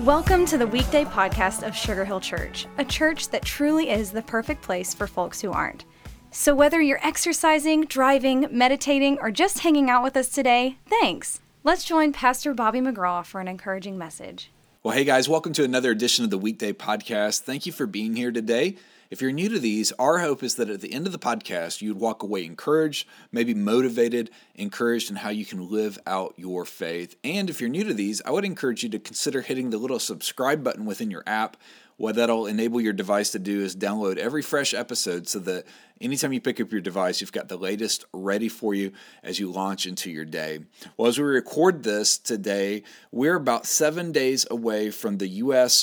Welcome to the weekday podcast of Sugar Hill Church, a church that truly is the perfect place for folks who aren't. So whether you're exercising, driving, meditating, or just hanging out with us today, thanks. Let's join Pastor Bobby McGraw for an encouraging message. Well, hey guys, welcome to another edition of the Weekday Podcast. Thank you for being here today. If you're new to these, our hope is that at the end of the podcast, you'd walk away encouraged, maybe motivated, encouraged in how you can live out your faith. And if you're new to these, I would encourage you to consider hitting the little subscribe button within your app. What that'll enable your device to do is download every fresh episode so that anytime you pick up your device, you've got the latest ready for you as you launch into your day. Well, as we record this today, we're about 7 days away from the U.S.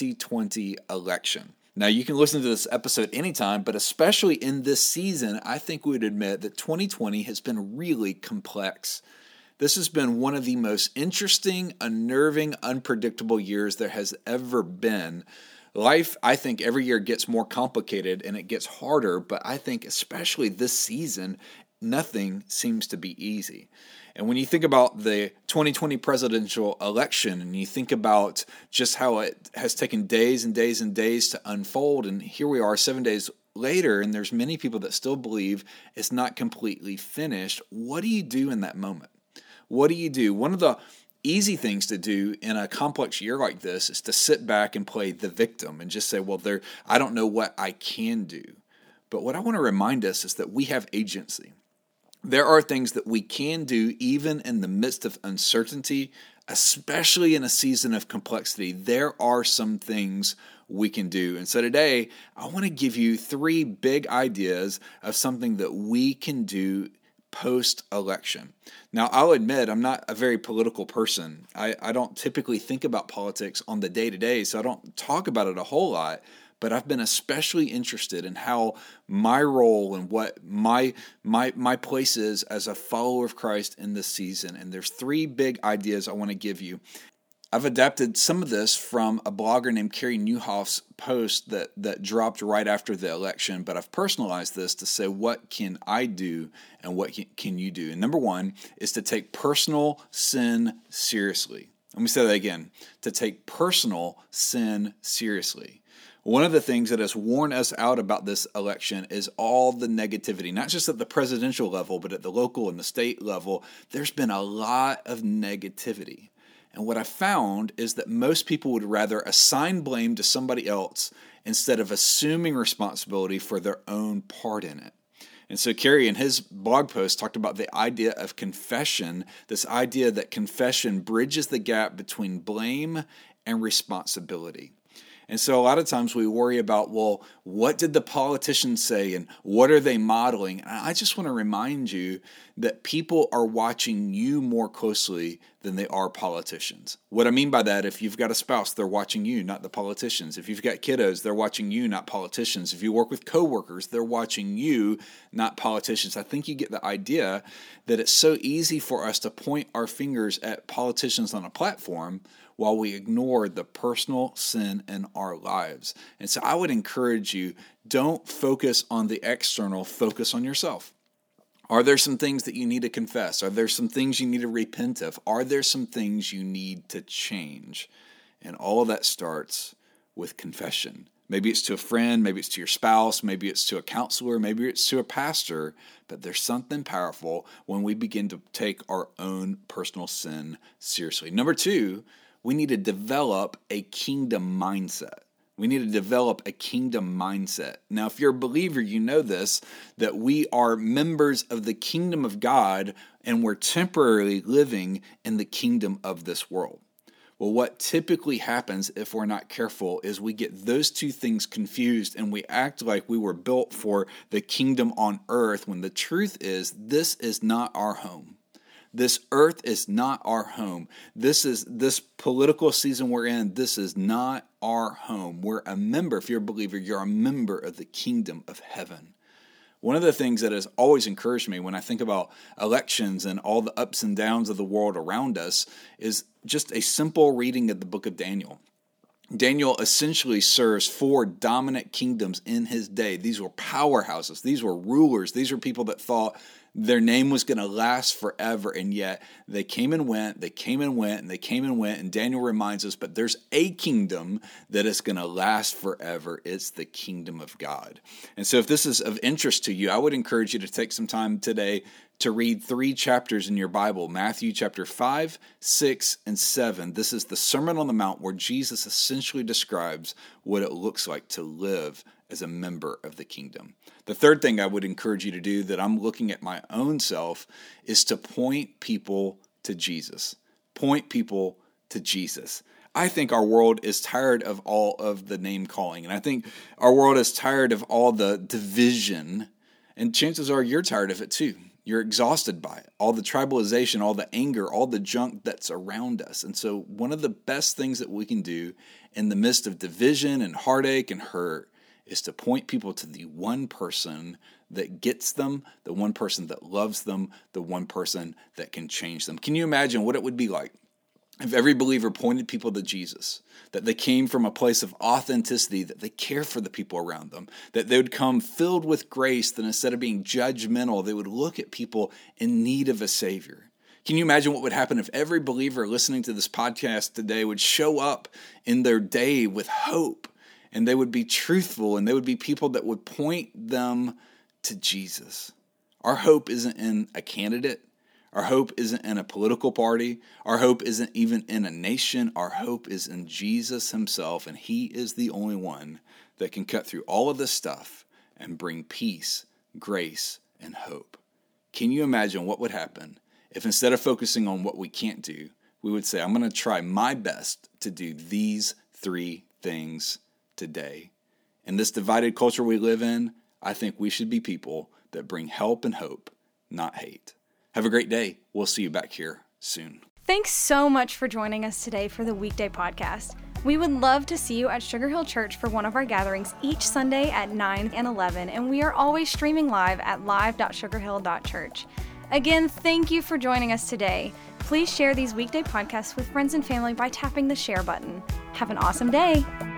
2020 election. Now, you can listen to this episode anytime, but especially in this season, I think we would admit that 2020 has been really complex. This has been one of the most interesting, unnerving, unpredictable years there has ever been. Life, I think, every year gets more complicated and it gets harder, but I think especially this season, nothing seems to be easy. And when you think about the 2020 presidential election and you think about just how it has taken days and days and days to unfold, and here we are 7 days later, and there's many people that still believe it's not completely finished, what do you do in that moment? What do you do? One of the easy things to do in a complex year like this is to sit back and play the victim and just say, well, I don't know what I can do. But what I want to remind us is that we have agency. There are things that we can do even in the midst of uncertainty, especially in a season of complexity. There are some things we can do. And so today, I want to give you 3 big ideas of something that we can do post-election. Now, I'll admit I'm not a very political person. I don't typically think about politics on the day-to-day, so I don't talk about it a whole lot. But I've been especially interested in how my role and what my place is as a follower of Christ in this season. And there's 3 big ideas I want to give you. I've adapted some of this from a blogger named Carey Nieuwhof's post that dropped right after the election, but I've personalized this to say, what can I do and what can you do? And number 1 is to take personal sin seriously. Let me say that again, to take personal sin seriously. One of the things that has worn us out about this election is all the negativity, not just at the presidential level, but at the local and the state level. There's been a lot of negativity. And what I found is that most people would rather assign blame to somebody else instead of assuming responsibility for their own part in it. And so Carey in his blog post talked about the idea of confession, this idea that confession bridges the gap between blame and responsibility. And so a lot of times we worry about, well, what did the politicians say and what are they modeling? And I just want to remind you that people are watching you more closely than they are politicians. What I mean by that, if you've got a spouse, they're watching you, not the politicians. If you've got kiddos, they're watching you, not politicians. If you work with coworkers, they're watching you, not politicians. I think you get the idea that it's so easy for us to point our fingers at politicians on a platform while we ignore the personal sin in our lives. And so I would encourage you, don't focus on the external, focus on yourself. Are there some things that you need to confess? Are there some things you need to repent of? Are there some things you need to change? And all of that starts with confession. Maybe it's to a friend, maybe it's to your spouse, maybe it's to a counselor, maybe it's to a pastor, but there's something powerful when we begin to take our own personal sin seriously. Number 2, we need to develop a kingdom mindset. We need to develop a kingdom mindset. Now, if you're a believer, you know this, that we are members of the kingdom of God and we're temporarily living in the kingdom of this world. Well, what typically happens if we're not careful is we get those 2 things confused and we act like we were built for the kingdom on earth when the truth is this is not our home. This earth is not our home. This political season we're in, this is not our home. We're a member, if you're a believer, you're a member of the kingdom of heaven. One of the things that has always encouraged me when I think about elections and all the ups and downs of the world around us is just a simple reading of the book of Daniel. Daniel essentially serves 4 dominant kingdoms in his day. These were powerhouses. These were rulers. These were people that thought Their name was going to last forever, and yet they came and went, they came and went, and they came and went, and Daniel reminds us, but there's a kingdom that is going to last forever. It's the kingdom of God. And so if this is of interest to you, I would encourage you to take some time today to read 3 chapters in your Bible, Matthew chapter 5, 6, and 7. This is the Sermon on the Mount where Jesus essentially describes what it looks like to live as a member of the kingdom. The third thing I would encourage you to do that I'm looking at my own self is to point people to Jesus. Point people to Jesus. I think our world is tired of all of the name calling, and I think our world is tired of all the division, and chances are you're tired of it too. You're exhausted by it, all the tribalization, all the anger, all the junk that's around us. And so one of the best things that we can do in the midst of division and heartache and hurt is to point people to the one person that gets them, the one person that loves them, the one person that can change them. Can you imagine what it would be like if every believer pointed people to Jesus, that they came from a place of authenticity, that they care for the people around them, that they would come filled with grace, that instead of being judgmental, they would look at people in need of a Savior? Can you imagine what would happen if every believer listening to this podcast today would show up in their day with hope, and they would be truthful, and they would be people that would point them to Jesus? Our hope isn't in a candidate. Our hope isn't in a political party. Our hope isn't even in a nation. Our hope is in Jesus himself, and he is the only one that can cut through all of this stuff and bring peace, grace, and hope. Can you imagine what would happen if instead of focusing on what we can't do, we would say, I'm going to try my best to do these 3 things today? In this divided culture we live in, I think we should be people that bring help and hope, not hate. Have a great day. We'll see you back here soon. Thanks so much for joining us today for the Weekday Podcast. We would love to see you at Sugar Hill Church for one of our gatherings each Sunday at 9 and 11, and we are always streaming live at live.sugarhill.church. Again, thank you for joining us today. Please share these weekday podcasts with friends and family by tapping the share button. Have an awesome day.